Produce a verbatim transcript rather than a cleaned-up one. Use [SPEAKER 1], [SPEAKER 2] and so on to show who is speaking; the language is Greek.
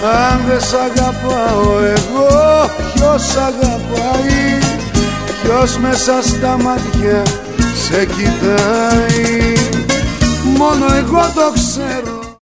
[SPEAKER 1] Αν δεν σ' αγαπάω εγώ, ποιος αγαπάει? Ποιος μέσα στα μάτια σε κοιτάει? Μόνο εγώ το ξέρω.